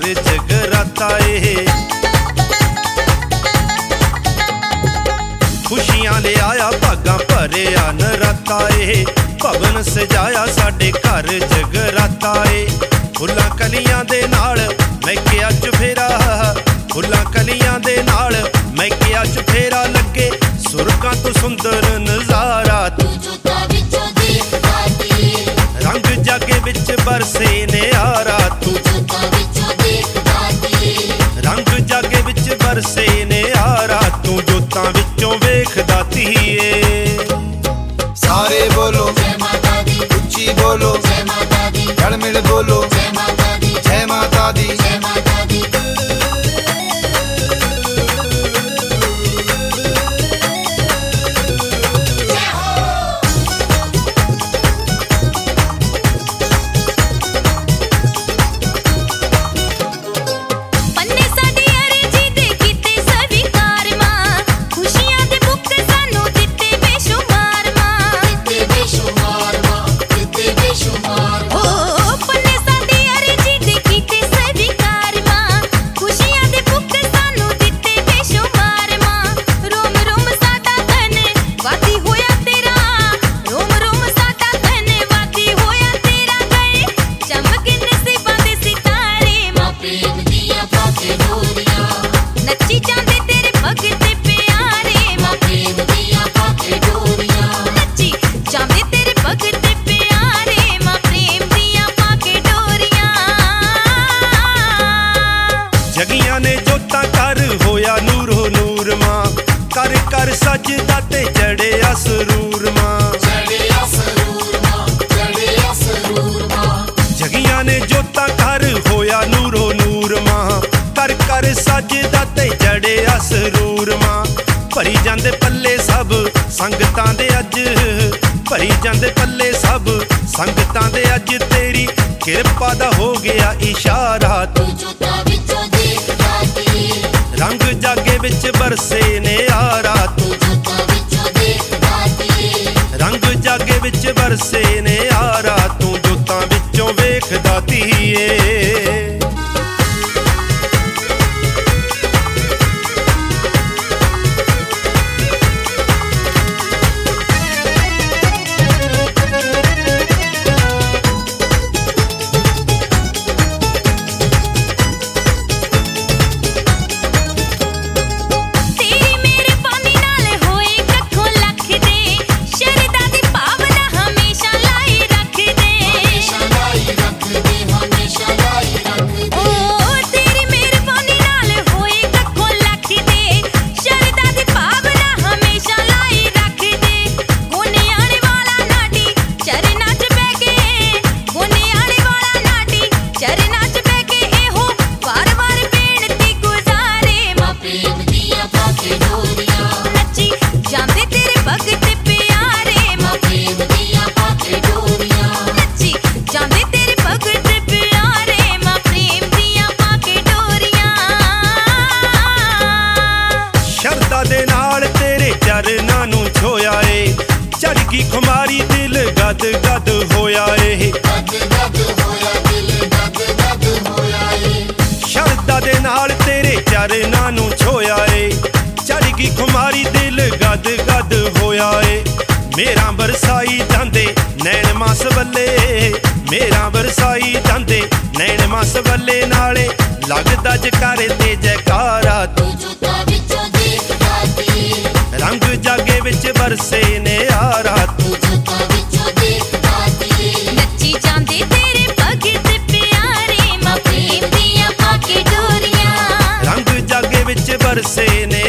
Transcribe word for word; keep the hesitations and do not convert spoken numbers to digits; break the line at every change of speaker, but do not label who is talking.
घर जगराता ए। खुशियां ले आया भागां भरिया नराता ए। भवन सजाया साडे घर जगराता ए। फुल्लां कलियां दे नाल महकिया चुफेरा, फुल्लां कलियां दे नाल महकिया चुफेरा लगे सुरगां तो सुंदर नजारा। रंग जागे विच बरसे नियारा तू, रंग जागे विच बरसे नियारा तू जोतां विचों वेखदा धीए।
सारे बोलो उच्ची बोलो, रल मिल बोलो जय माता दी।
जगियां ने जोतां कर होया नूरो नूर मां, कर कर सजदा ते चढ़िया सरूर मां। जगियां ने जोतां कर होया नूरो नूर मां, कर कर सजदा ते चढ़िया सरूर मां। भरी जांदे पल्ले सब संगतां दे अज, भरी जांदे पल्ले सब संगतां दे अज तेरी किरपा दा हो गया इशारा। रंग जागे विच बरसे नियारा तू, रंग जागे विच बरसे नियारा तू जोतां विचों वेखदा धीए। चरनां नूं छोया ए चढ़ गई खुमारी दिल गद गद होया ए। शरदा दे नाल तेरे चरनां नूं छोया ए चढ़ गई खुमारी दिल गद गद होया ए। मेरा बरसाई जांदे नैन मास बल्ले, मेरा बरसाई जांदे नैन मास बल्ले नाले लगदा जकारे ते जयकारा तू। रंग जागे विच बरसे नियारा तू,
नच्ची जांदे तेरे भगत प्यारे मां प्रेम दियां पाके डोरियां।
रंग जागे विच बरसे ने